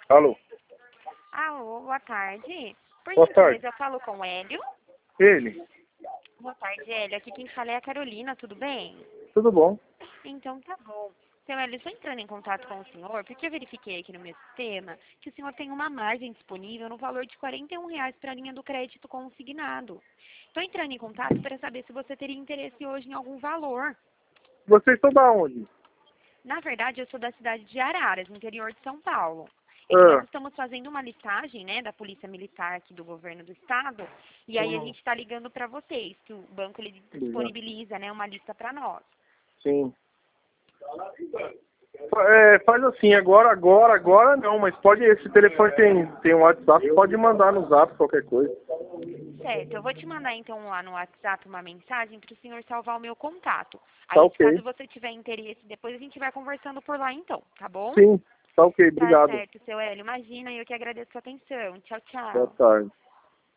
Alô? Alô, boa tarde. Por Boa gentileza, tarde. eu falo com o Hélio. Ele? Boa tarde, Hélio. Aqui quem fala é a Carolina, tudo bem? Tudo bom? Então tá bom. Seu Hélio, estou entrando em contato com o senhor porque eu verifiquei aqui no meu sistema que o senhor tem uma margem disponível no valor de R$ 41 para a linha do crédito consignado. Estou entrando em contato para saber se você teria interesse hoje em algum valor. Vocês estão da onde? Na verdade, eu sou da cidade de Araras, no interior de São Paulo. É que nós Ah. estamos fazendo uma listagem, né, da Polícia Militar aqui do governo do estado, e aí a gente está ligando para vocês, que o banco ele disponibiliza, né, uma lista para nós. Sim. Faz assim, agora não, mas pode, esse telefone tem um WhatsApp, pode mandar no Zap qualquer coisa. Certo, eu vou te mandar então lá no WhatsApp uma mensagem para o senhor salvar o meu contato. Tá Aí, ok. caso você tiver interesse, depois a gente vai conversando por lá então, tá bom? Sim, tá ok, Tá obrigado. certo, seu Hélio. Imagina, eu que agradeço a atenção. Tchau, Boa tchau. tarde.